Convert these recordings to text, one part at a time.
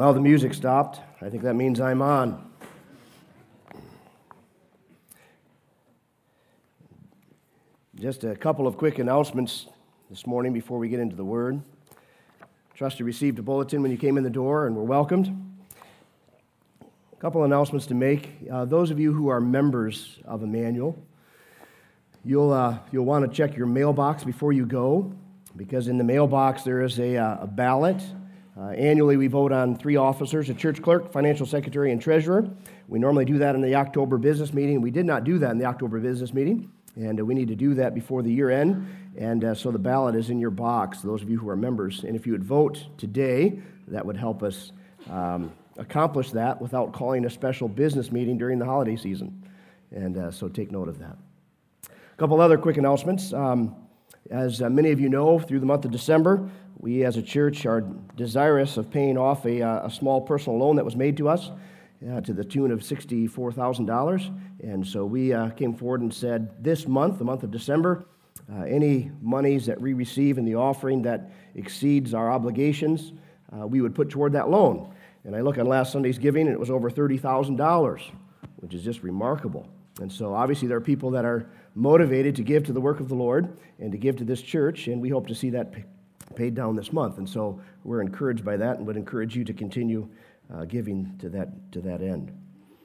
Well, the music stopped. I think that means I'm on. Just a couple of quick announcements this morning before we get into the Word. Trust you received a bulletin when you came in the door and were welcomed. A couple announcements to make. Those of you who are members of Emmanuel, you'll want to check your mailbox before you go, because in the mailbox there is a ballot. Annually, we vote on 3 officers, a church clerk, financial secretary, and treasurer. We normally do that in the October business meeting. We did not do that in the October business meeting, and we need to do that before the year end. And so the ballot is in your box, those of you who are members. And if you would vote today, that would help us accomplish that without calling a special business meeting during the holiday season. And so take note of that. A couple other quick announcements. As many of you know, through the month of December, we as a church are desirous of paying off a small personal loan that was made to us to the tune of $64,000. And so we came forward and said this month, the month of December, any monies that we receive in the offering that exceeds our obligations, we would put toward that loan. And I look on last Sunday's giving, and it was over $30,000, which is just remarkable. And so obviously there are people that are motivated to give to the work of the Lord and to give to this church, and we hope to see that paid down this month. And so we're encouraged by that and would encourage you to continue giving to that end.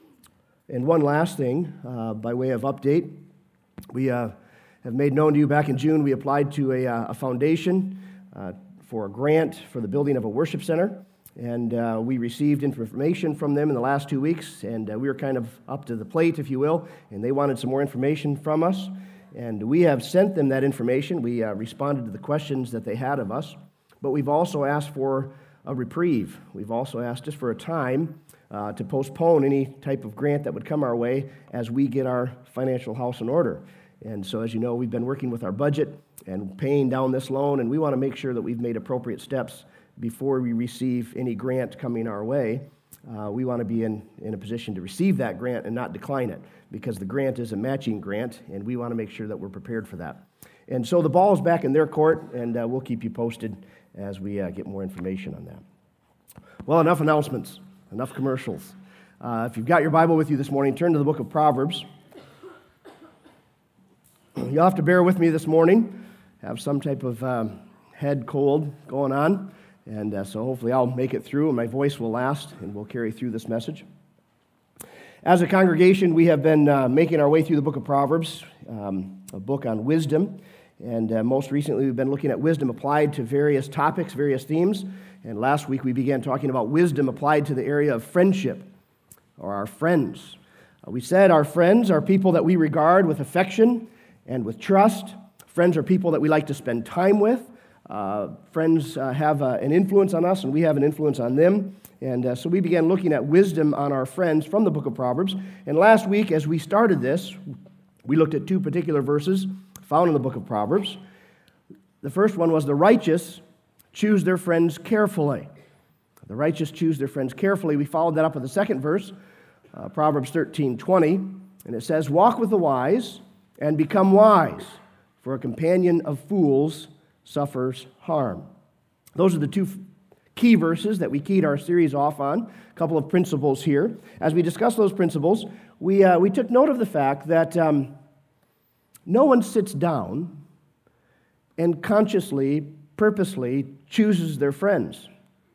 And one last thing, by way of update, we have made known to you back in June, we applied to a foundation for a grant for the building of a worship center. And we received information from them in the last 2 weeks, and we were kind of up to the plate, if you will, and they wanted some more information from us. And we have sent them that information. We responded to the questions that they had of us, but we've also asked for a reprieve. We've also asked just for a time to postpone any type of grant that would come our way as we get our financial house in order. And so, as you know, we've been working with our budget and paying down this loan, and we want to make sure that we've made appropriate steps before we receive any grant coming our way. We want to be in a position to receive that grant and not decline it, because the grant is a matching grant, and we want to make sure that we're prepared for that. And so the ball is back in their court, and we'll keep you posted as we get more information on that. Well, enough announcements, enough commercials. If you've got your Bible with you this morning, turn to the book of Proverbs. You'll have to bear with me this morning. Have some type of head cold going on. And so hopefully I'll make it through and my voice will last and we'll carry through this message. As a congregation, we have been making our way through the book of Proverbs, a book on wisdom. And most recently we've been looking at wisdom applied to various topics, various themes. And last week we began talking about wisdom applied to the area of friendship, or our friends. We said our friends are people that we regard with affection and with trust. Friends are people that we like to spend time with. Friends have an influence on us, and we have an influence on them. And so we began looking at wisdom on our friends from the book of Proverbs. And last week, as we started this, we looked at 2 particular verses found in the book of Proverbs. The first one was, the righteous choose their friends carefully. The righteous choose their friends carefully. We followed that up with the second verse, Proverbs 13:20, and it says, walk with the wise and become wise, for a companion of fools suffers harm. Those are the 2 key verses that we keyed our series off on. A couple of principles here. As we discuss those principles, we took note of the fact that no one sits down and consciously, purposely chooses their friends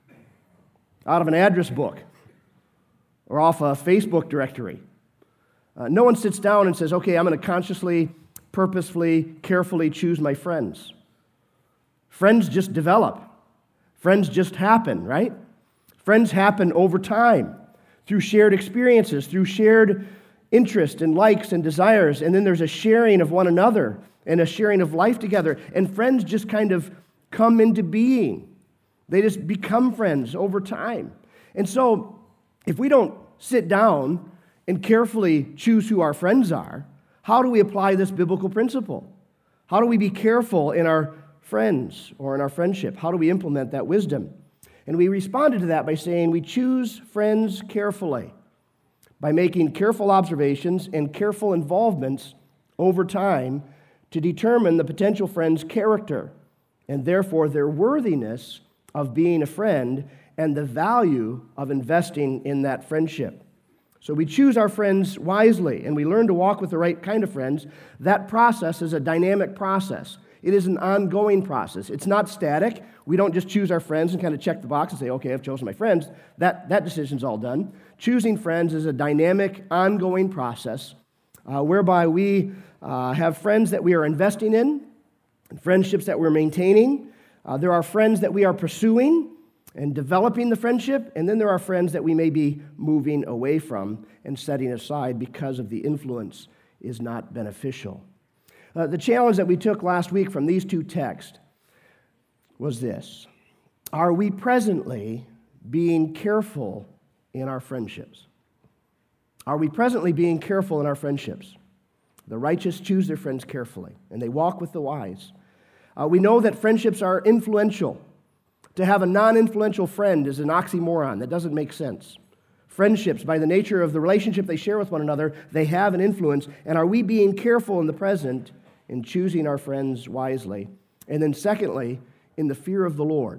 out of an address book or off a Facebook directory. No one sits down and says, okay, I'm going to consciously, purposefully, carefully choose my friends. Friends just develop. Friends just happen, right? Friends happen over time through shared experiences, through shared interest and likes and desires, and then there's a sharing of one another and a sharing of life together, and friends just kind of come into being. They just become friends over time. And so if we don't sit down and carefully choose who our friends are, how do we apply this biblical principle? How do we be careful in our friends or in our friendship? How do we implement that wisdom? And we responded to that by saying we choose friends carefully by making careful observations and careful involvements over time to determine the potential friend's character and therefore their worthiness of being a friend and the value of investing in that friendship. So we choose our friends wisely, and we learn to walk with the right kind of friends. That process is a dynamic process. It is an ongoing process. It's not static. We don't just choose our friends and kind of check the box and say, okay, I've chosen my friends. That decision's all done. Choosing friends is a dynamic, ongoing process whereby we have friends that we are investing in, and friendships that we're maintaining. There are friends that we are pursuing and developing the friendship, and then there are friends that we may be moving away from and setting aside because of the influence is not beneficial. The challenge that we took last week from these two texts was this: are we presently being careful in our friendships? Are we presently being careful in our friendships? The righteous choose their friends carefully, and they walk with the wise. We know that friendships are influential. To have a non-influential friend is an oxymoron. That doesn't make sense. Friendships, by the nature of the relationship they share with one another, they have an influence. And are we being careful in the present in choosing our friends wisely? And then secondly, in the fear of the Lord.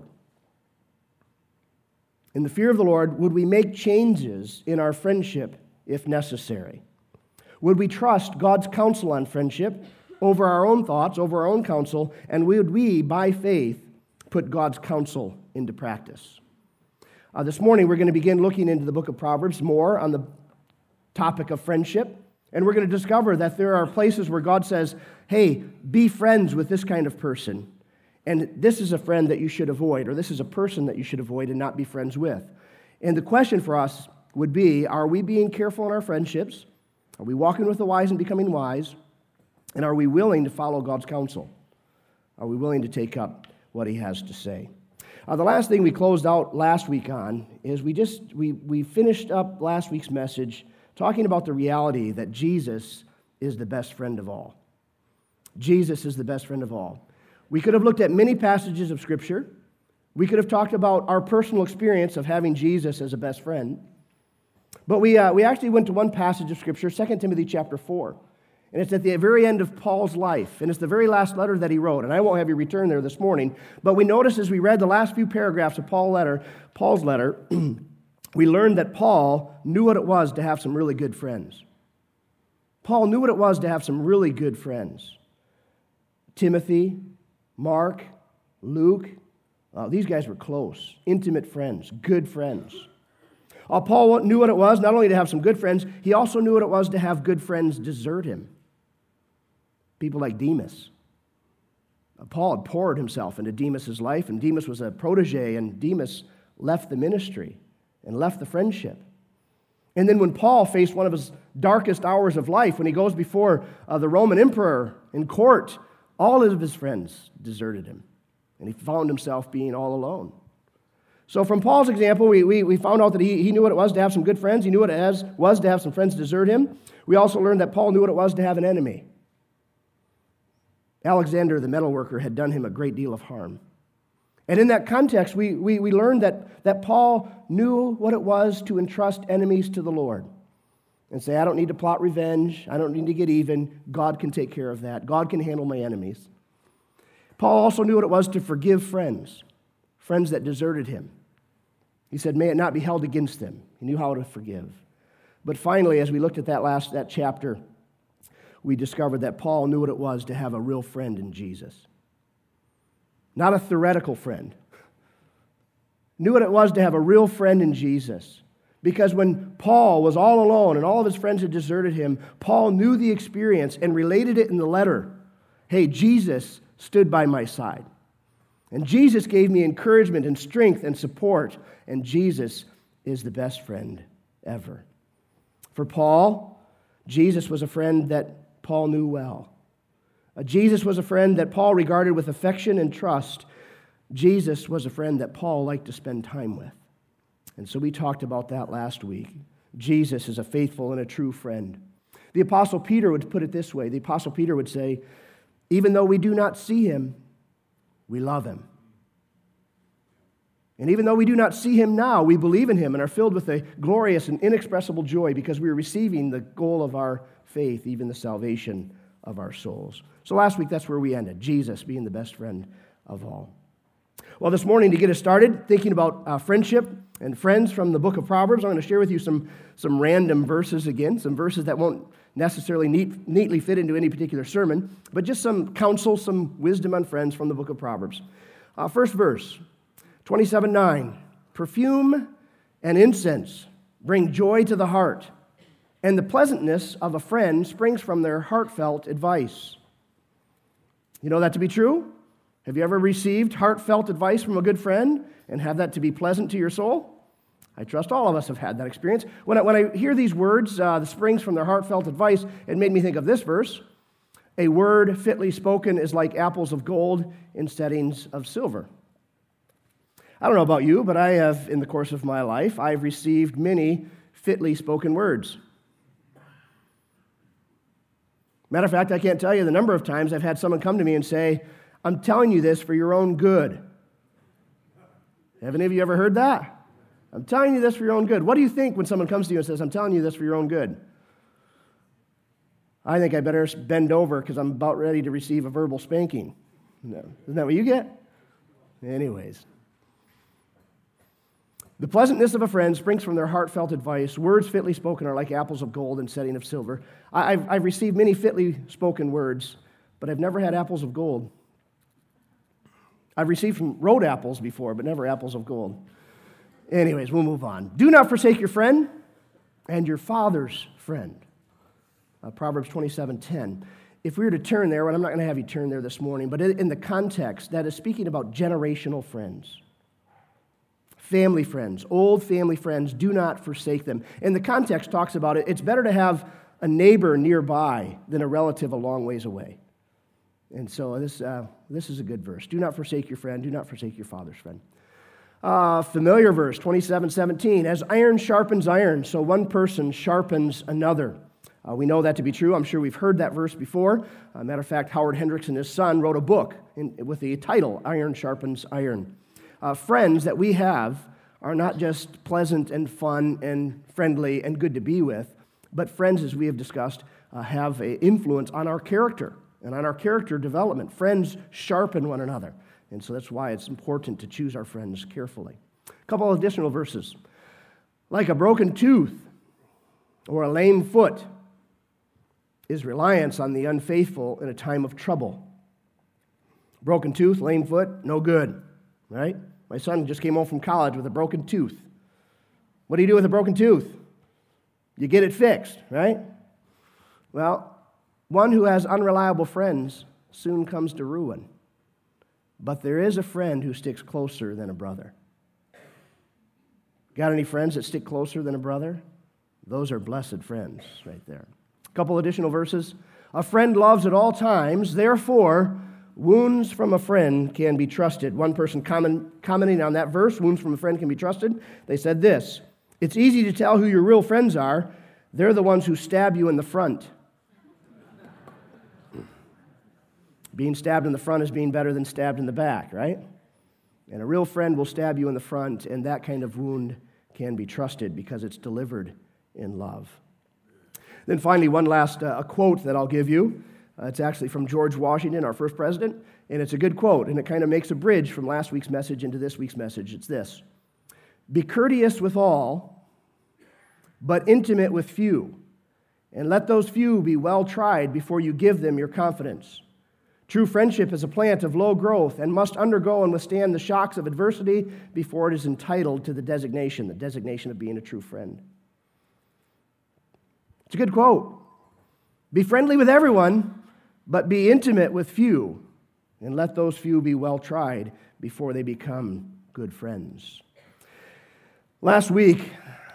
In the fear of the Lord, would we make changes in our friendship if necessary? Would we trust God's counsel on friendship over our own thoughts, over our own counsel, and would we, by faith, put God's counsel into practice? This morning, we're going to begin looking into the book of Proverbs more on the topic of friendship, and we're going to discover that there are places where God says, hey, be friends with this kind of person, and this is a friend that you should avoid, or this is a person that you should avoid and not be friends with. And the question for us would be, are we being careful in our friendships? Are we walking with the wise and becoming wise? And are we willing to follow God's counsel? Are we willing to take up what he has to say? The last thing we closed out last week on is we finished up last week's message talking about the reality that Jesus is the best friend of all. Jesus is the best friend of all. We could have looked at many passages of Scripture. We could have talked about our personal experience of having Jesus as a best friend. But we actually went to one passage of Scripture, 2 Timothy chapter 4. And it's at the very end of Paul's life. And it's the very last letter that he wrote. And I won't have you return there this morning. But we noticed as we read the last few paragraphs of Paul's letter, we learned that Paul knew what it was to have some really good friends. Paul knew what it was to have some really good friends. Timothy, Mark, Luke, these guys were close, intimate friends, good friends. Paul knew what it was not only to have some good friends, he also knew what it was to have good friends desert him. People like Demas. Paul had poured himself into Demas' life, and Demas was a protege, and Demas left the ministry and left the friendship. And then when Paul faced one of his darkest hours of life, when he goes before the Roman emperor in court, all of his friends deserted him, and he found himself being all alone. So from Paul's example, we found out that he knew what it was to have some good friends. He knew what it was to have some friends desert him. We also learned that Paul knew what it was to have an enemy. Alexander, the metalworker, had done him a great deal of harm. And in that context, we learned that Paul knew what it was to entrust enemies to the Lord and say, I don't need to plot revenge. I don't need to get even. God can take care of that. God can handle my enemies. Paul also knew what it was to forgive friends that deserted him. He said, may it not be held against them. He knew how to forgive. But finally, as we looked at that chapter, we discovered that Paul knew what it was to have a real friend in Jesus. Not a theoretical friend. Knew what it was to have a real friend in Jesus. Because when Paul was all alone and all of his friends had deserted him, Paul knew the experience and related it in the letter. Hey, Jesus stood by my side. And Jesus gave me encouragement and strength and support. And Jesus is the best friend ever. For Paul, Jesus was a friend that Paul knew well. Jesus was a friend that Paul regarded with affection and trust. Jesus was a friend that Paul liked to spend time with. And so we talked about that last week. Jesus is a faithful and a true friend. The Apostle Peter would put it this way. The Apostle Peter would say, even though we do not see him, we love him. And even though we do not see him now, we believe in him and are filled with a glorious and inexpressible joy because we are receiving the goal of our faith, even the salvation of our souls. So last week, that's where we ended, Jesus being the best friend of all. Well, this morning, to get us started, thinking about friendship and friends from the book of Proverbs, I'm going to share with you some random verses again, some verses that won't necessarily neatly fit into any particular sermon, but just some counsel, some wisdom on friends from the book of Proverbs. First verse, 27:9, perfume and incense bring joy to the heart, and the pleasantness of a friend springs from their heartfelt advice. You know that to be true? Have you ever received heartfelt advice from a good friend and have that to be pleasant to your soul? I trust all of us have had that experience. When I hear these words, the springs from their heartfelt advice, it made me think of this verse. A word fitly spoken is like apples of gold in settings of silver. I don't know about you, but I have, in the course of my life, I've received many fitly spoken words. Matter of fact, I can't tell you the number of times I've had someone come to me and say, I'm telling you this for your own good. Have any of you ever heard that? I'm telling you this for your own good. What do you think when someone comes to you and says, I'm telling you this for your own good? I think I better bend over because I'm about ready to receive a verbal spanking. No. Isn't that what you get? Anyways. The pleasantness of a friend springs from their heartfelt advice. Words fitly spoken are like apples of gold in setting of silver. I've received many fitly spoken words, but I've never had apples of gold. I've received from road apples before, but never apples of gold. Anyways, we'll move on. Do not forsake your friend and your father's friend. Proverbs 27:10. If we were to turn there, and I'm not going to have you turn there this morning, but in the context, that is speaking about generational friends. Family friends, old family friends, do not forsake them. And the context talks about it. It's better to have a neighbor nearby than a relative a long ways away. And so this is a good verse. Do not forsake your friend. Do not forsake your father's friend. Familiar verse, 27:17. As iron sharpens iron, so one person sharpens another. We know that to be true. I'm sure we've heard that verse before. Matter of fact, Howard Hendricks and his son wrote a book with the title, Iron Sharpens Iron. Friends that we have are not just pleasant and fun and friendly and good to be with, but friends, as we have discussed, have an influence on our character and on our character development. Friends sharpen one another. And so that's why it's important to choose our friends carefully. A couple of additional verses. Like a broken tooth or a lame foot is reliance on the unfaithful in a time of trouble. Broken tooth, lame foot, no good, right? My son just came home from college with a broken tooth. What do you do with a broken tooth? You get it fixed, right? Well, one who has unreliable friends soon comes to ruin. But there is a friend who sticks closer than a brother. Got any friends that stick closer than a brother? Those are blessed friends right there. A couple additional verses. A friend loves at all times, therefore, wounds from a friend can be trusted. One person commenting on that verse, wounds from a friend can be trusted, they said this, it's easy to tell who your real friends are. They're the ones who stab you in the front. Being stabbed in the front is being better than stabbed in the back, right? And a real friend will stab you in the front, and that kind of wound can be trusted because it's delivered in love. Then finally, one last a quote that I'll give you. It's actually from George Washington, our first president, and it's a good quote, and it kind of makes a bridge from last week's message into this week's message. It's this: be courteous with all, but intimate with few, and let those few be well tried before you give them your confidence. True friendship is a plant of low growth and must undergo and withstand the shocks of adversity before it is entitled to the designation of being a true friend. It's a good quote. Be friendly with everyone, but be intimate with few, and let those few be well tried before they become good friends. Last week,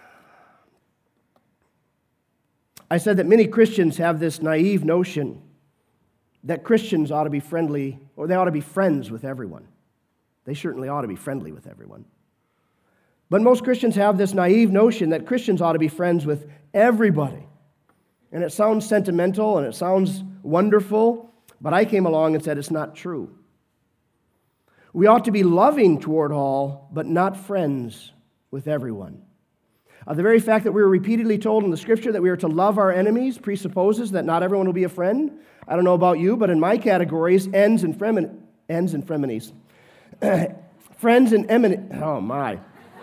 I said that many Christians have this naive notion that Christians ought to be friendly, or they ought to be friends with everyone. They certainly ought to be friendly with everyone. But most Christians have this naive notion that Christians ought to be friends with everybody. And it sounds sentimental and it sounds wonderful, but I came along and said it's not true. We ought to be loving toward all, but not friends with everyone. The very fact that we were repeatedly told in the Scripture that we are to love our enemies presupposes that not everyone will be a friend. I don't know about you, but in my categories, ends and frenemies. Friends and enemies. Oh, my.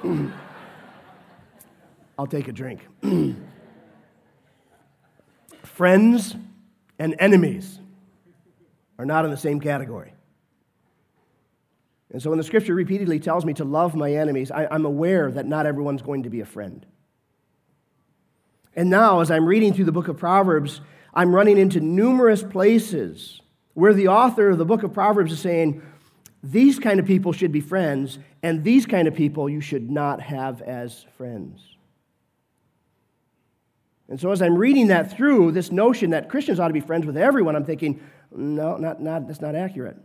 I'll take a drink. Friends and enemies are not in the same category. And so when the Scripture repeatedly tells me to love my enemies, I'm aware that not everyone's going to be a friend. And now, as I'm reading through the book of Proverbs, I'm running into numerous places where the author of the book of Proverbs is saying, these kind of people should be friends, and these kind of people you should not have as friends. And so as I'm reading that through, this notion that Christians ought to be friends with everyone, I'm thinking, no, that's not accurate.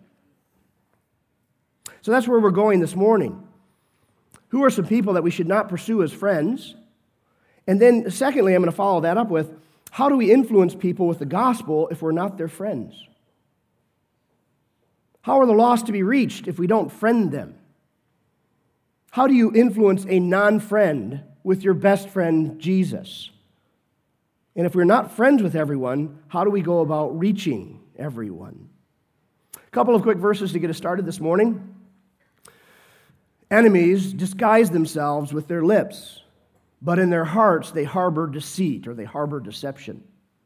So that's where we're going this morning. Who are some people that we should not pursue as friends? And then secondly, I'm going to follow that up with, how do we influence people with the gospel if we're not their friends? How are the lost to be reached if we don't friend them? How do you influence a non-friend with your best friend, Jesus? And if we're not friends with everyone, how do we go about reaching everyone? A couple of quick verses to get us started this morning. Enemies disguise themselves with their lips, but in their hearts they harbor deceit, or they harbor deception.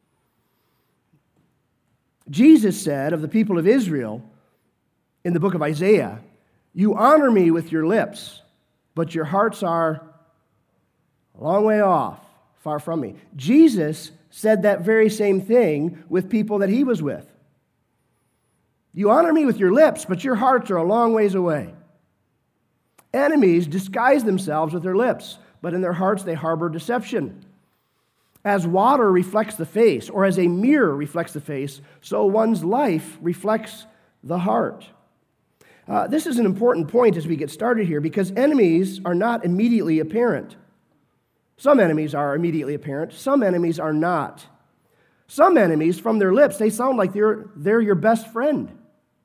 Jesus said of the people of Israel in the book of Isaiah, "You honor me with your lips, but your hearts are a long way off, far from me." Jesus said that very same thing with people that he was with. You honor me with your lips, but your hearts are a long ways away. Enemies disguise themselves with their lips, but in their hearts they harbor deception. As water reflects the face, or as a mirror reflects the face, so one's life reflects the heart. This is an important point as we get started here, because enemies are not immediately apparent. Some enemies are immediately apparent. Some enemies are not. Some enemies, from their lips, they sound like they're your best friend.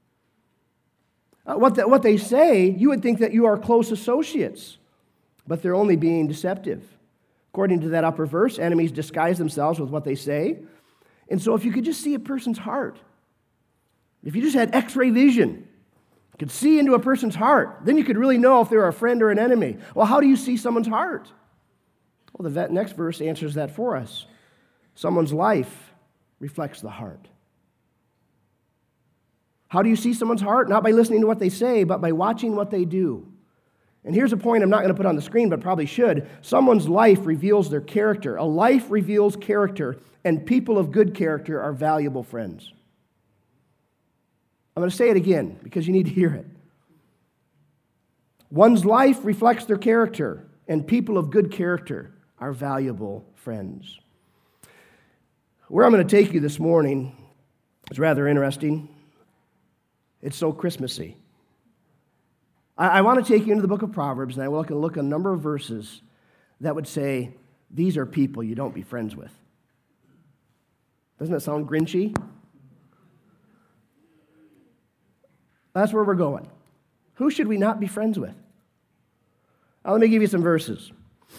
What they say, you would think that you are close associates, but they're only being deceptive. According to that upper verse, enemies disguise themselves with what they say. And so if you could just see a person's heart, if you just had X-ray vision, you could see into a person's heart, then you could really know if they're a friend or an enemy. Well, how do you see someone's heart? Well, the next verse answers that for us. Someone's life reflects the heart. How do you see someone's heart? Not by listening to what they say, but by watching what they do. And here's a point I'm not going to put on the screen, but probably should. Someone's life reveals their character. A life reveals character, and people of good character are valuable friends. I'm going to say it again because you need to hear it. One's life reflects their character, and people of good character are valuable friends. Where I'm going to take you this morning is rather interesting. It's so Christmassy. I want to take you into the book of Proverbs, and I will look at a number of verses that would say, these are people you don't be friends with. Doesn't that sound Grinchy? That's where we're going. Who should we not be friends with? Now, let me give you some verses.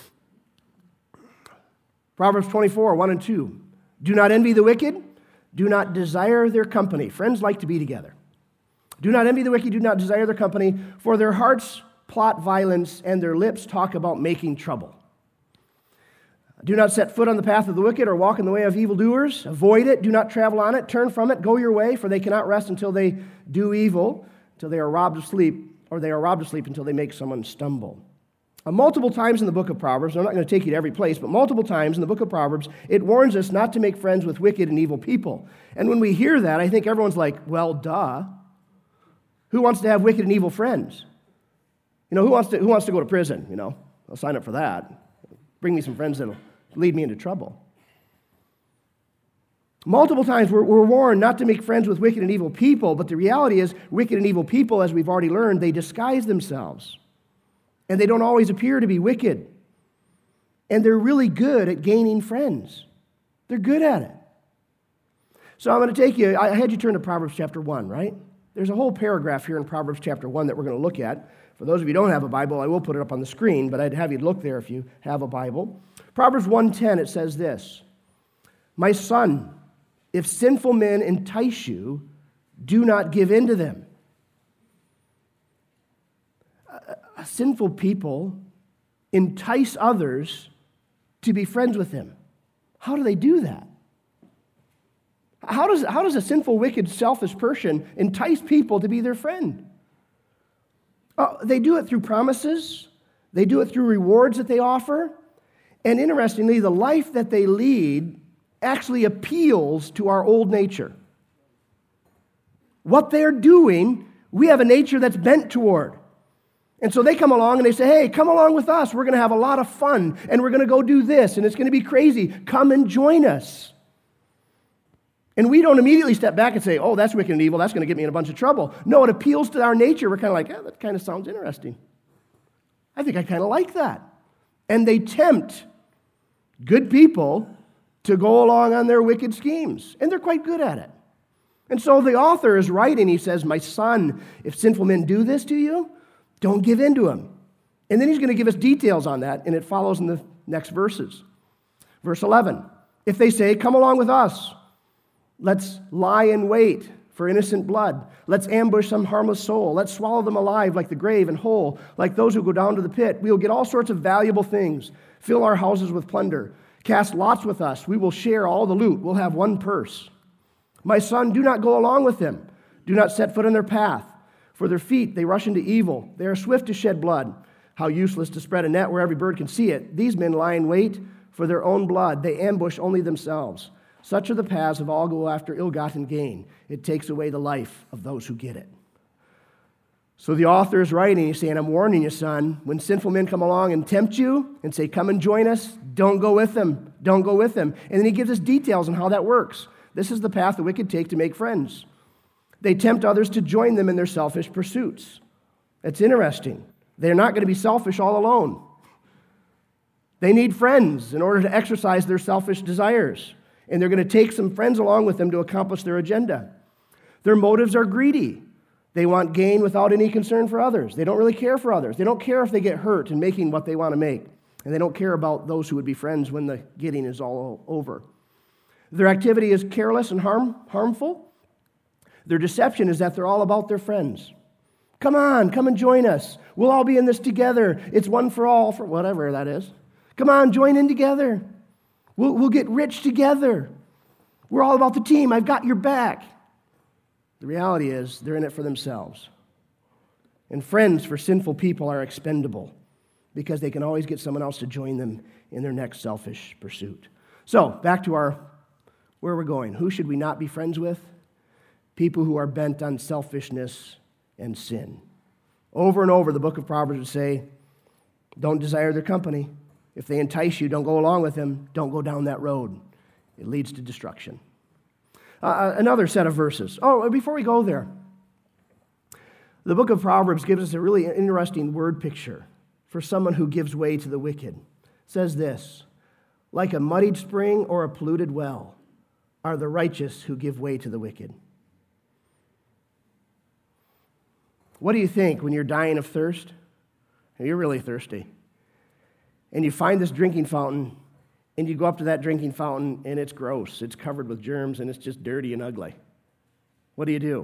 Proverbs 24, 1 and 2. Do not envy the wicked. Do not desire their company. Friends like to be together. Do not envy the wicked, do not desire their company, for their hearts plot violence, and their lips talk about making trouble. Do not set foot on the path of the wicked, or walk in the way of evildoers. Avoid it, do not travel on it, turn from it, go your way, for they cannot rest until they do evil, until they are robbed of sleep, or they are robbed of sleep until they make someone stumble. Multiple times in the book of Proverbs, I'm not going to take you to every place, but multiple times in the book of Proverbs, it warns us not to make friends with wicked and evil people. And when we hear that, I think everyone's like, well, duh. Who wants to have wicked and evil friends? You know, who wants to go to prison? You know, I'll sign up for that. Bring me some friends that'll lead me into trouble. Multiple times we're warned not to make friends with wicked and evil people, but the reality is wicked and evil people, as we've already learned, they disguise themselves. And they don't always appear to be wicked. And they're really good at gaining friends. They're good at it. So I'm going to take you, I had you turn to Proverbs chapter 1, right? There's a whole paragraph here in Proverbs chapter 1 that we're going to look at. For those of you who don't have a Bible, I will put it up on the screen, but I'd have you look there if you have a Bible. Proverbs 1:10, it says this, "My son, if sinful men entice you, do not give in to them." sinful people entice others to be friends with him? How do they do that? How does a sinful, wicked, selfish person entice people to be their friend? They do it through promises. They do it through rewards that they offer. And interestingly, the life that they lead actually appeals to our old nature. What they're doing, we have a nature that's bent toward. And so they come along and they say, hey, come along with us. We're going to have a lot of fun, and we're going to go do this, and it's going to be crazy. Come and join us. And we don't immediately step back and say, oh, that's wicked and evil. That's going to get me in a bunch of trouble. No, it appeals to our nature. We're kind of like, yeah, that kind of sounds interesting. I think I kind of like that. And they tempt good people to go along on their wicked schemes. And they're quite good at it. And so the author is writing, he says, my son, if sinful men do this to you, don't give in to them. And then he's going to give us details on that, and it follows in the next verses. Verse 11, if they say, come along with us, let's lie in wait for innocent blood. Let's ambush some harmless soul. Let's swallow them alive like the grave and whole, like those who go down to the pit. We will get all sorts of valuable things, fill our houses with plunder, cast lots with us. We will share all the loot. We'll have one purse. My son, do not go along with them. Do not set foot in their path. For their feet, they rush into evil. They are swift to shed blood. How useless to spread a net where every bird can see it. These men lie in wait for their own blood. They ambush only themselves. Such are the paths of all go after ill-gotten gain. It takes away the life of those who get it. So the author is writing, he's saying, I'm warning you, son, when sinful men come along and tempt you and say, come and join us, don't go with them. Don't go with them. And then he gives us details on how that works. This is the path the wicked take to make friends. They tempt others to join them in their selfish pursuits. It's interesting. They're not going to be selfish all alone. They need friends in order to exercise their selfish desires. And they're going to take some friends along with them to accomplish their agenda. Their motives are greedy. They want gain without any concern for others. They don't really care for others. They don't care if they get hurt in making what they want to make. And they don't care about those who would be friends when the getting is all over. Their activity is careless and harmful. Their deception is that they're all about their friends. Come on, come and join us. We'll all be in this together. It's one for all, for whatever that is. Come on, join in together. We'll get rich together. We're all about the team. I've got your back. The reality is they're in it for themselves. And friends for sinful people are expendable because they can always get someone else to join them in their next selfish pursuit. So, back to where we're going. Who should we not be friends with? People who are bent on selfishness and sin. Over and over, the book of Proverbs would say, don't desire their company. If they entice you, don't go along with them. Don't go down that road. It leads to destruction. Another set of verses. Oh, before we go there, the book of Proverbs gives us a really interesting word picture for someone who gives way to the wicked. It says this, like a muddied spring or a polluted well are the righteous who give way to the wicked. What do you think when you're dying of thirst? You're really thirsty. And you find this drinking fountain, and you go up to that drinking fountain, and it's gross. It's covered with germs, and it's just dirty and ugly. What do?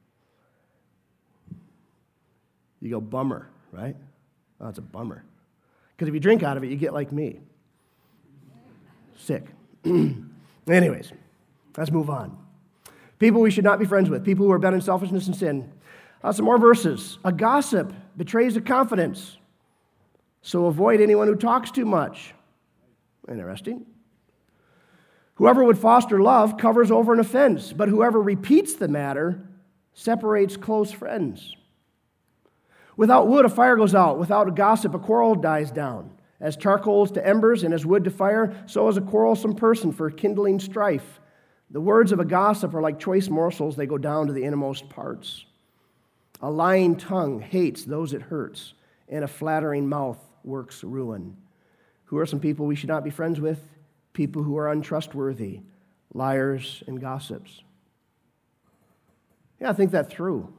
You go, bummer, right? Oh, it's a bummer. Because if you drink out of it, you get like me. Sick. Anyways, let's move on. People we should not be friends with. People who are bent in selfishness and sin. Some more verses. A gossip betrays a confidence. So avoid anyone who talks too much. Interesting. Whoever would foster love covers over an offense, but whoever repeats the matter separates close friends. Without wood, a fire goes out. Without a gossip, a quarrel dies down. As charcoal is to embers and as wood to fire, so is a quarrelsome person for kindling strife. The words of a gossip are like choice morsels. They go down to the innermost parts. A lying tongue hates those it hurts, and a flattering mouth works ruin. Who are some people we should not be friends with? People who are untrustworthy, liars and gossips. Yeah, think that through.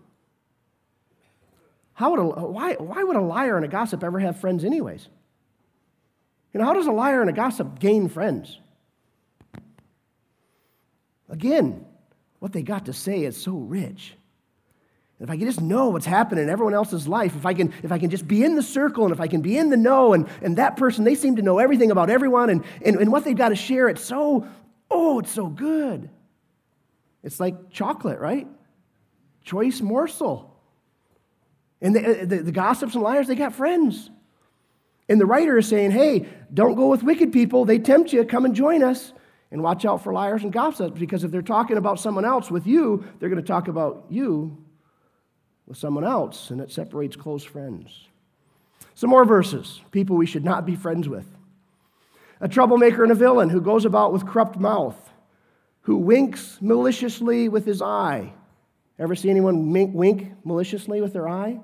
Why would a liar and a gossip ever have friends anyways? How does a liar and a gossip gain friends? Again, what they got to say is so rich. If I can just know what's happening in everyone else's life, if I can just be in the circle, and if I can be in the know, and that person, they seem to know everything about everyone and what they've got to share, it's so good. It's like chocolate, right? Choice morsel. And the gossips and liars, they got friends. And the writer is saying, hey, don't go with wicked people. They tempt you. Come and join us. And watch out for liars and gossips, because if they're talking about someone else with you, they're going to talk about you with someone else, and it separates close friends. Some more verses, people we should not be friends with. A troublemaker and a villain who goes about with corrupt mouth, who winks maliciously with his eye. Ever see anyone wink maliciously with their eye?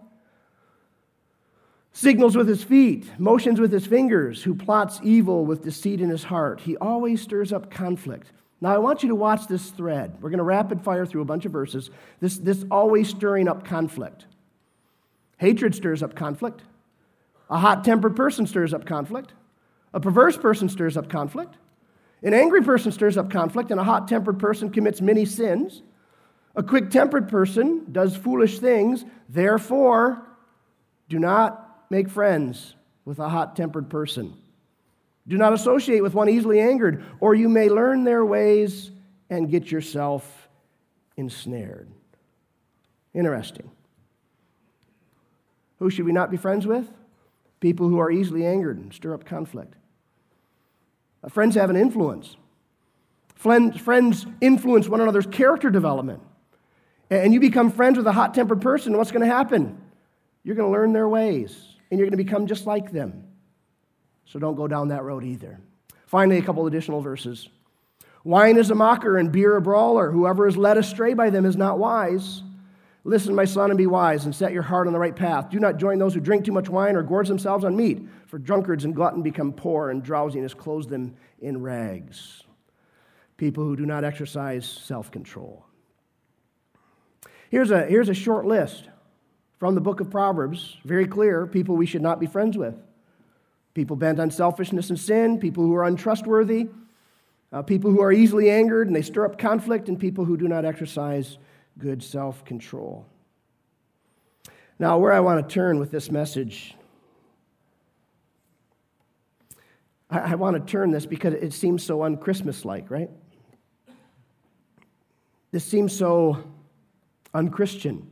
Signals with his feet, motions with his fingers, who plots evil with deceit in his heart. He always stirs up conflict. Now, I want you to watch this thread. We're going to rapid fire through a bunch of verses. This always stirring up conflict. Hatred stirs up conflict. A hot-tempered person stirs up conflict. A perverse person stirs up conflict. An angry person stirs up conflict, and a hot-tempered person commits many sins. A quick-tempered person does foolish things. Therefore, do not make friends with a hot-tempered person. Do not associate with one easily angered, or you may learn their ways and get yourself ensnared. Interesting. Who should we not be friends with? People who are easily angered and stir up conflict. Friends have an influence. Friends influence one another's character development. And you become friends with a hot-tempered person, what's going to happen? You're going to learn their ways, and you're going to become just like them. So don't go down that road either. Finally, a couple additional verses. Wine is a mocker and beer a brawler. Whoever is led astray by them is not wise. Listen, my son, and be wise, and set your heart on the right path. Do not join those who drink too much wine or gorge themselves on meat, for drunkards and glutton become poor, and drowsiness clothes them in rags. People who do not exercise self-control. Here's a short list from the book of Proverbs, very clear, people we should not be friends with. People bent on selfishness and sin, people who are untrustworthy, people who are easily angered and they stir up conflict, and people who do not exercise good self-control. Now, where I want to turn with this message, I want to turn this because it seems so un-Christmas-like, right? This seems so un-Christian.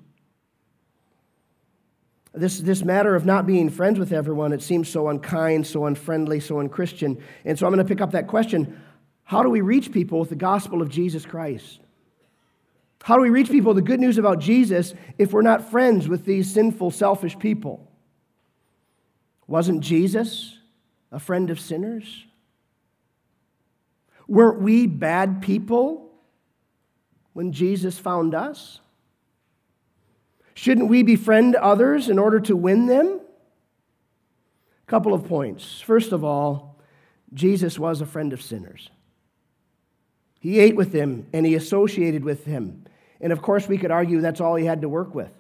This matter of not being friends with everyone, it seems so unkind, so unfriendly, so unchristian. And so I'm going to pick up that question. How do we reach people with the gospel of Jesus Christ? How do we reach people with the good news about Jesus if we're not friends with these sinful, selfish people? Wasn't Jesus a friend of sinners? Weren't we bad people when Jesus found us? Shouldn't we befriend others in order to win them? A couple of points. First of all, Jesus was a friend of sinners. He ate with them and he associated with them. And of course, we could argue that's all he had to work with.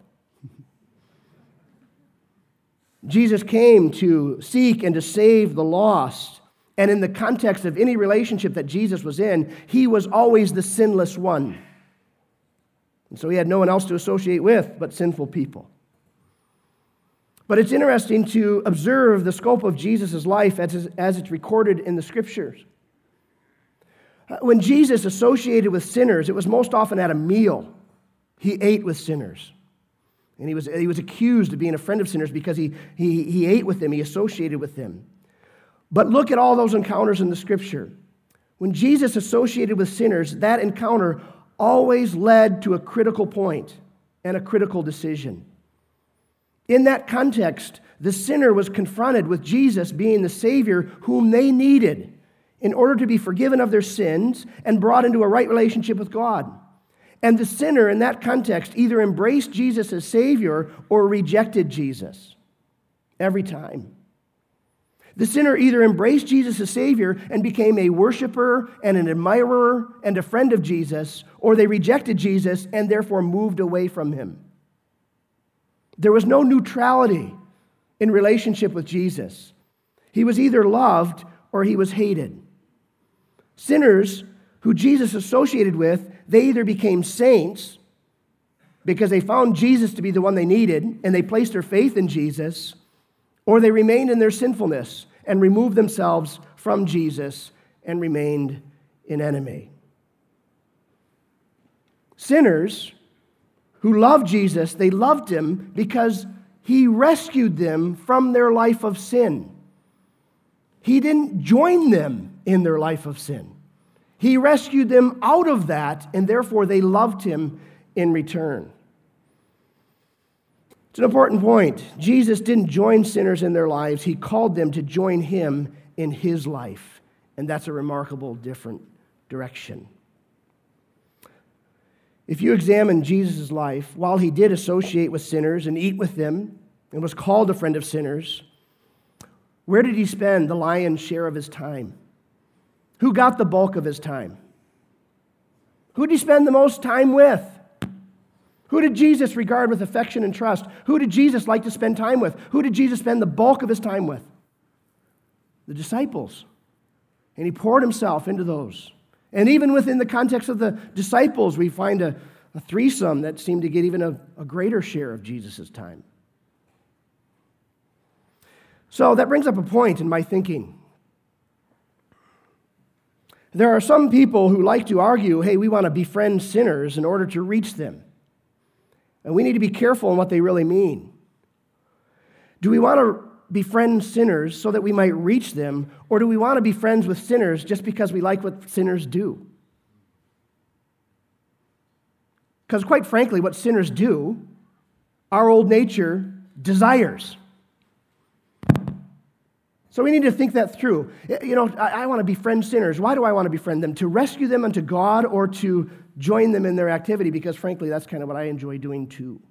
Jesus came to seek and to save the lost. And in the context of any relationship that Jesus was in, he was always the sinless one. And so he had no one else to associate with but sinful people. But it's interesting to observe the scope of Jesus' life as it's recorded in the Scriptures. When Jesus associated with sinners, it was most often at a meal. He ate with sinners. And he was accused of being a friend of sinners because he ate with them, he associated with them. But look at all those encounters in the Scripture. When Jesus associated with sinners, that encounter always led to a critical point and a critical decision. In that context, the sinner was confronted with Jesus being the Savior whom they needed in order to be forgiven of their sins and brought into a right relationship with God. And the sinner in that context either embraced Jesus as Savior or rejected Jesus every time. The sinner either embraced Jesus as Savior and became a worshiper and an admirer and a friend of Jesus, or they rejected Jesus and therefore moved away from him. There was no neutrality in relationship with Jesus. He was either loved or he was hated. Sinners who Jesus associated with, they either became saints because they found Jesus to be the one they needed and they placed their faith in Jesus, or they remained in their sinfulness and removed themselves from Jesus and remained an enemy. Sinners who loved Jesus, they loved him because he rescued them from their life of sin. He didn't join them in their life of sin. He rescued them out of that, and therefore they loved him in return. It's an important point. Jesus didn't join sinners in their lives. He called them to join him in his life, and that's a remarkable different direction. If you examine Jesus' life, while he did associate with sinners and eat with them and was called a friend of sinners, where did he spend the lion's share of his time? Who got the bulk of his time? Who did he spend the most time with? Who did Jesus regard with affection and trust? Who did Jesus like to spend time with? Who did Jesus spend the bulk of his time with? The disciples. And he poured himself into those. And even within the context of the disciples, we find a threesome that seemed to get even a greater share of Jesus' time. So that brings up a point in my thinking. There are some people who like to argue, hey, we want to befriend sinners in order to reach them. And we need to be careful in what they really mean. Do we want to befriend sinners so that we might reach them, or do we want to be friends with sinners just because we like what sinners do? Because quite frankly, what sinners do, our old nature desires. So we need to think that through. You know, I want to befriend sinners. Why do I want to befriend them? To rescue them unto God or to join them in their activity? Because frankly, that's kind of what I enjoy doing too.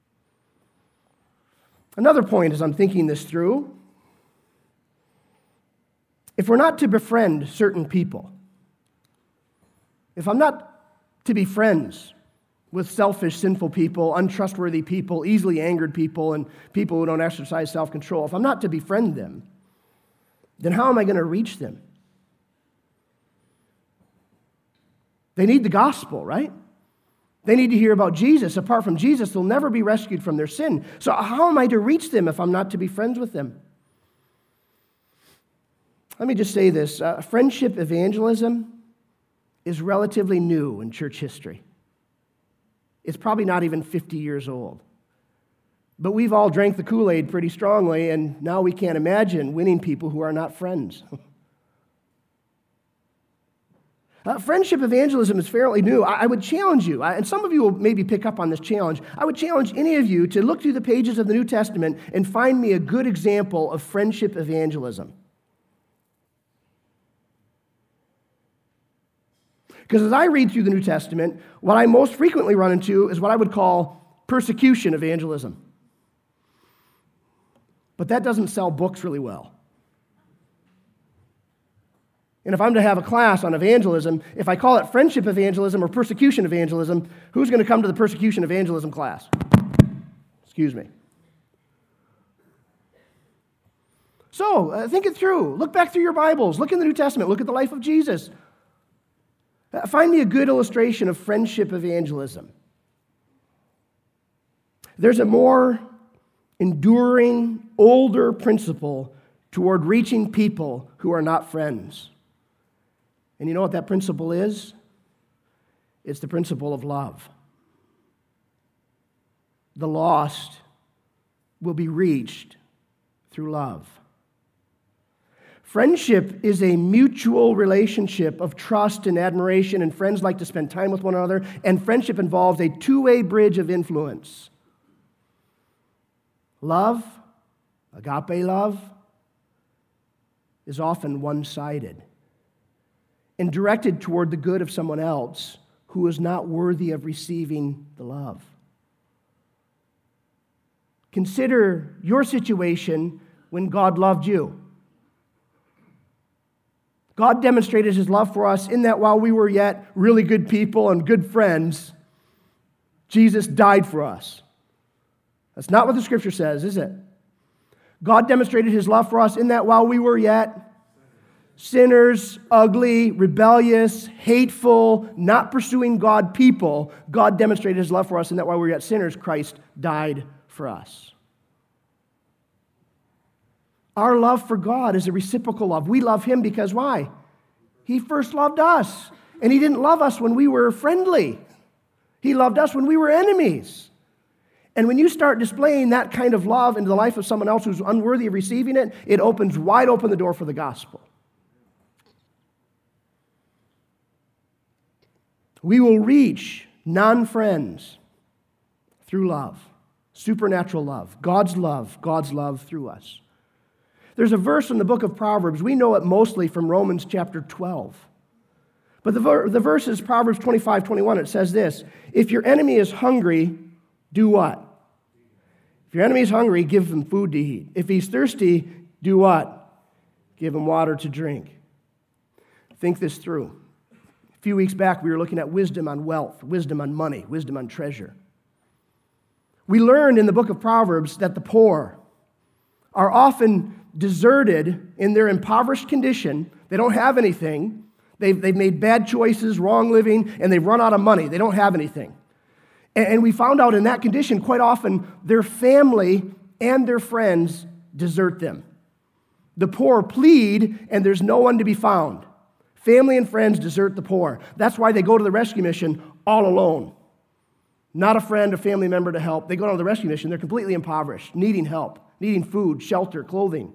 Another point as I'm thinking this through, if we're not to befriend certain people, if I'm not to be friends with selfish, sinful people, untrustworthy people, easily angered people, and people who don't exercise self-control, if I'm not to befriend them, then how am I going to reach them? They need the gospel, right? They need to hear about Jesus. Apart from Jesus, they'll never be rescued from their sin. So how am I to reach them if I'm not to be friends with them? Let me just say this. Friendship evangelism is relatively new in church history. It's probably not even 50 years old. But we've all drank the Kool-Aid pretty strongly, and now we can't imagine winning people who are not friends. Friendship evangelism is fairly new. I would challenge you, and some of you will maybe pick up on this challenge. I would challenge any of you to look through the pages of the New Testament and find me a good example of friendship evangelism. Because as I read through the New Testament, what I most frequently run into is what I would call persecution evangelism. But that doesn't sell books really well. And if I'm to have a class on evangelism, if I call it friendship evangelism or persecution evangelism, who's going to come to the persecution evangelism class? Excuse me. So, think it through. Look back through your Bibles. Look in the New Testament. Look at the life of Jesus. Find me a good illustration of friendship evangelism. There's a more enduring, older principle toward reaching people who are not friends. And you know what that principle is? It's the principle of love. The lost will be reached through love. Friendship is a mutual relationship of trust and admiration, and friends like to spend time with one another, and friendship involves a two-way bridge of influence. Love, agape love, is often one-sided and directed toward the good of someone else who is not worthy of receiving the love. Consider your situation when God loved you. God demonstrated his love for us in that while we were yet really good people and good friends, Jesus died for us. That's not what the scripture says, is it? God demonstrated his love for us in that while we were yet sinners, ugly, rebellious, hateful, not pursuing God people, God demonstrated His love for us, and that while we were yet sinners, Christ died for us. Our love for God is a reciprocal love. We love Him because why? He first loved us. And He didn't love us when we were friendly. He loved us when we were enemies. And when you start displaying that kind of love into the life of someone else who's unworthy of receiving it, it opens wide open the door for the gospel. We will reach non-friends through love, supernatural love, God's love through us. There's a verse in the book of Proverbs. We know it mostly from Romans chapter 12. But the verse is Proverbs 25:21. It says this, if your enemy is hungry, do what? If your enemy is hungry, give him food to eat. If he's thirsty, do what? Give him water to drink. Think this through. A few weeks back, we were looking at wisdom on wealth, wisdom on money, wisdom on treasure. We learned in the book of Proverbs that the poor are often deserted in their impoverished condition. They don't have anything. They've made bad choices, wrong living, and they've run out of money. They don't have anything. And we found out in that condition, quite often, their family and their friends desert them. The poor plead, and there's no one to be found. Family and friends desert the poor. That's why they go to the rescue mission all alone. Not a friend, a family member to help. They go to the rescue mission. They're completely impoverished, needing help, needing food, shelter, clothing.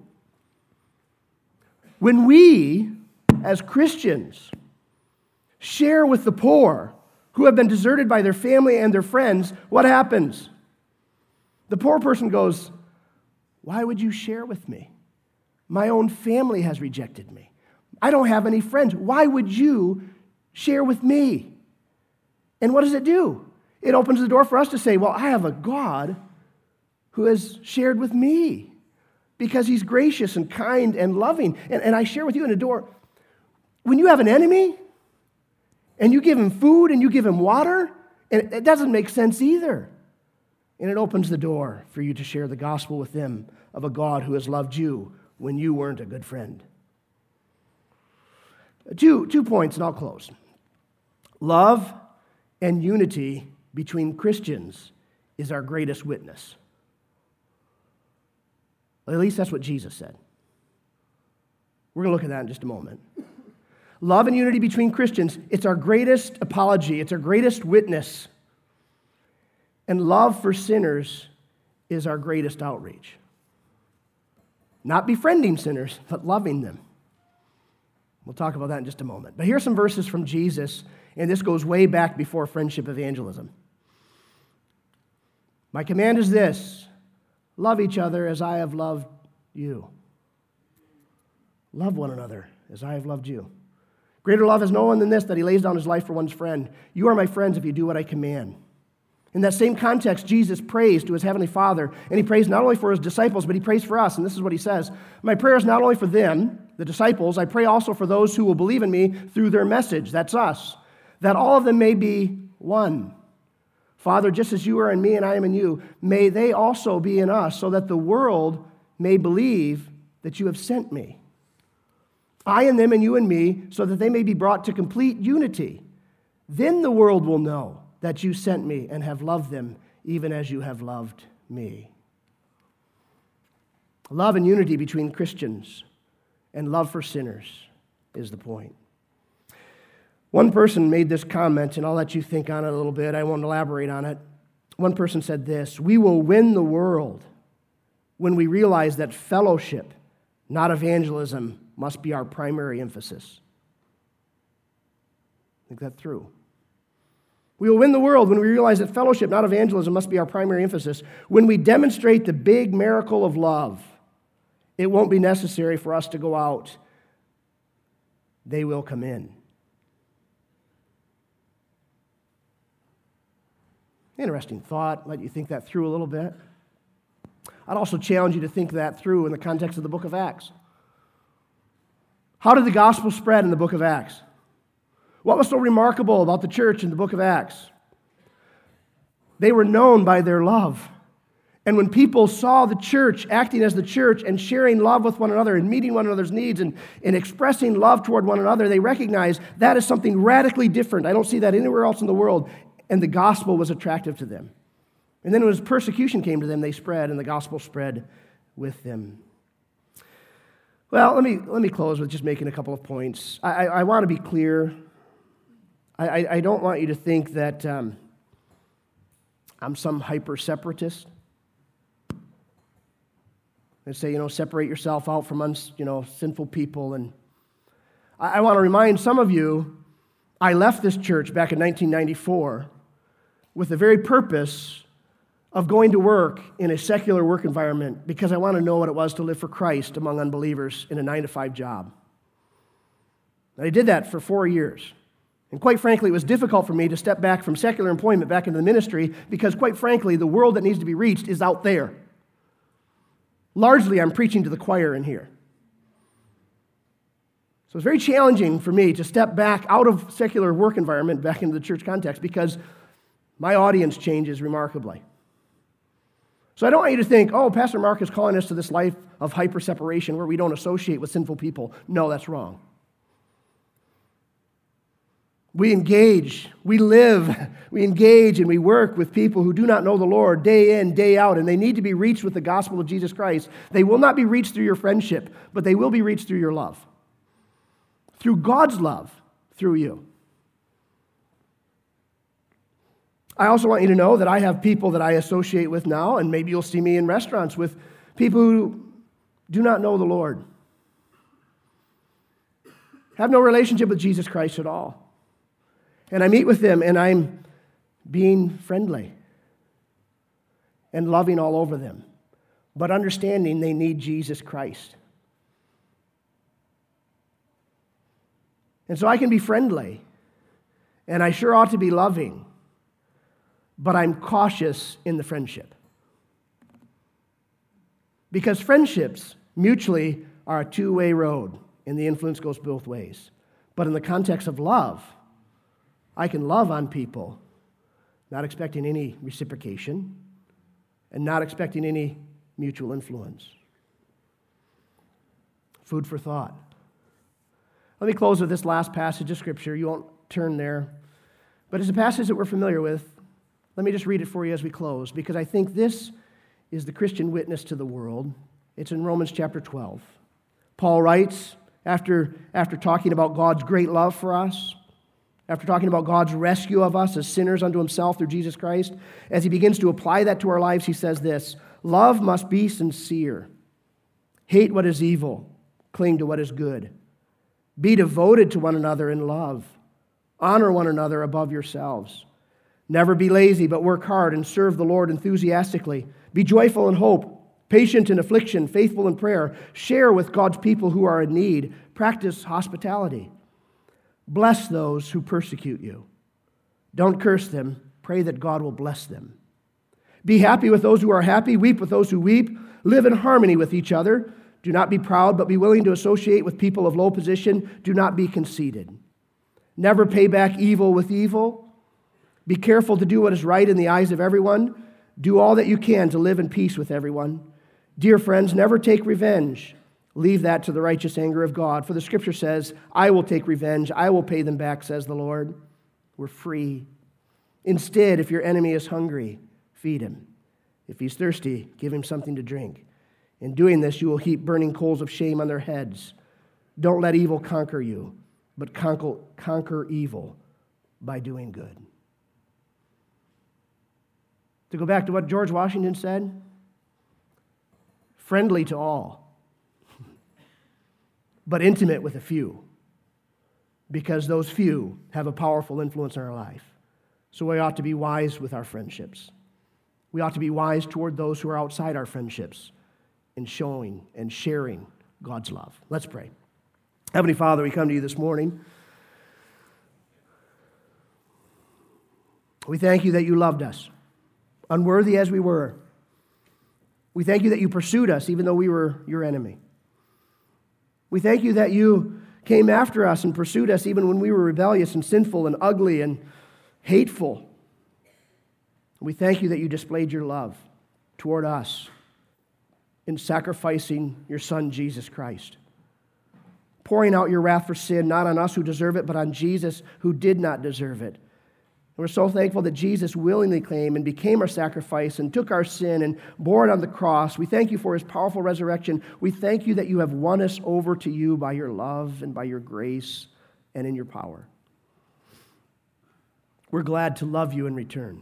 When we, as Christians, share with the poor who have been deserted by their family and their friends, what happens? The poor person goes, why would you share with me? My own family has rejected me. I don't have any friends. Why would you share with me? And what does it do? It opens the door for us to say, well, I have a God who has shared with me because He's gracious and kind and loving. And I share with you in a door. When you have an enemy and you give him food and you give him water, and it doesn't make sense either. And it opens the door for you to share the gospel with them of a God who has loved you when you weren't a good friend. Two points, and I'll close. Love and unity between Christians is our greatest witness. Well, at least that's what Jesus said. We're going to look at that in just a moment. Love and unity between Christians, it's our greatest apology. It's our greatest witness. And love for sinners is our greatest outreach. Not befriending sinners, but loving them. We'll talk about that in just a moment. But here's some verses from Jesus, and this goes way back before friendship evangelism. My command is this, love each other as I have loved you. Love one another as I have loved you. Greater love has no one than this, that he lays down his life for one's friend. You are my friends if you do what I command. In that same context, Jesus prays to his heavenly Father, and he prays not only for his disciples, but he prays for us, and this is what he says. My prayer is not only for them, the disciples, I pray also for those who will believe in me through their message, that's us, that all of them may be one. Father, just as you are in me and I am in you, may they also be in us, so that the world may believe that you have sent me. I and them and you and me, so that they may be brought to complete unity. Then the world will know that you sent me and have loved them, even as you have loved me. Love and unity between Christians and love for sinners is the point. One person made this comment, and I'll let you think on it a little bit. I won't elaborate on it. One person said this, we will win the world when we realize that fellowship, not evangelism, must be our primary emphasis. Think that through. We will win the world when we realize that fellowship, not evangelism, must be our primary emphasis. When we demonstrate the big miracle of love, it won't be necessary for us to go out. They will come in. Interesting thought. Let you think that through a little bit. I'd also challenge you to think that through in the context of the book of Acts. How did the gospel spread in the book of Acts? What was so remarkable about the church in the book of Acts? They were known by their love. And when people saw the church acting as the church and sharing love with one another and meeting one another's needs and expressing love toward one another, they recognized that is something radically different. I don't see that anywhere else in the world. And the gospel was attractive to them. And then as persecution came to them, they spread, and the gospel spread with them. Well, let me close with just making a couple of points. I want to be clear. I don't want you to think that I'm some hyper-separatist. And say, separate yourself out from sinful people. And I want to remind some of you, I left this church back in 1994 with the very purpose of going to work in a secular work environment because I want to know what it was to live for Christ among unbelievers in a 9-to-5 job. And I did that for 4 years. And quite frankly, it was difficult for me to step back from secular employment back into the ministry because, quite frankly, the world that needs to be reached is out there. Largely, I'm preaching to the choir in here. So it's very challenging for me to step back out of secular work environment back into the church context because my audience changes remarkably. So I don't want you to think, Pastor Mark is calling us to this life of hyper-separation where we don't associate with sinful people. No, that's wrong. We engage, we live, we engage, and we work with people who do not know the Lord day in, day out, and they need to be reached with the gospel of Jesus Christ. They will not be reached through your friendship, but they will be reached through your love. Through God's love, through you. I also want you to know that I have people that I associate with now, and maybe you'll see me in restaurants with people who do not know the Lord. Have no relationship with Jesus Christ at all. And I meet with them, and I'm being friendly and loving all over them, but understanding they need Jesus Christ. And so I can be friendly, and I sure ought to be loving, but I'm cautious in the friendship. Because friendships mutually are a two-way road, and the influence goes both ways. But in the context of love, I can love on people, not expecting any reciprocation and not expecting any mutual influence. Food for thought. Let me close with this last passage of Scripture. You won't turn there, but it's a passage that we're familiar with. Let me just read it for you as we close, because I think this is the Christian witness to the world. It's in Romans chapter 12. Paul writes, after talking about God's great love for us, after talking about God's rescue of us as sinners unto himself through Jesus Christ, as he begins to apply that to our lives, he says this: love must be sincere. Hate what is evil. Cling to what is good. Be devoted to one another in love. Honor one another above yourselves. Never be lazy, but work hard and serve the Lord enthusiastically. Be joyful in hope, patient in affliction, faithful in prayer. Share with God's people who are in need. Practice hospitality. Bless those who persecute you. Don't curse them. Pray that God will bless them. Be happy with those who are happy. Weep with those who weep. Live in harmony with each other. Do not be proud, but be willing to associate with people of low position. Do not be conceited. Never pay back evil with evil. Be careful to do what is right in the eyes of everyone. Do all that you can to live in peace with everyone. Dear friends, never take revenge. Leave that to the righteous anger of God. For the Scripture says, I will take revenge. I will pay them back, says the Lord. We're free. Instead, if your enemy is hungry, feed him. If he's thirsty, give him something to drink. In doing this, you will heap burning coals of shame on their heads. Don't let evil conquer you, but conquer evil by doing good. To go back to what George Washington said, friendly to all, but intimate with a few, because those few have a powerful influence in our life. So we ought to be wise with our friendships. We ought to be wise toward those who are outside our friendships in showing and sharing God's love. Let's pray. Heavenly Father, we come to you this morning. We thank you that you loved us, unworthy as we were. We thank you that you pursued us even though we were your enemy. We thank you that you came after us and pursued us even when we were rebellious and sinful and ugly and hateful. We thank you that you displayed your love. toward us in sacrificing your Son, Jesus Christ. Pouring out your wrath for sin, not on us who deserve it, but on Jesus who did not deserve it. And we're so thankful that Jesus willingly came and became our sacrifice and took our sin and bore it on the cross. We thank you for his powerful resurrection. We thank you that you have won us over to you by your love and by your grace and in your power. We're glad to love you in return.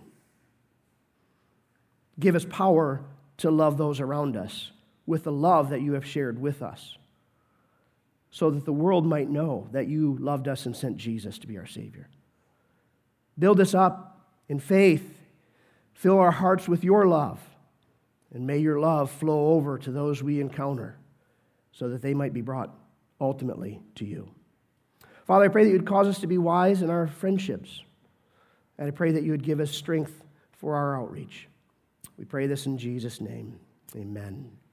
Give us power to love those around us with the love that you have shared with us, so that the world might know that you loved us and sent Jesus to be our Savior. Build us up in faith. Fill our hearts with your love. And may your love flow over to those we encounter so that they might be brought ultimately to you. Father, I pray that you would cause us to be wise in our friendships. And I pray that you would give us strength for our outreach. We pray this in Jesus' name. Amen.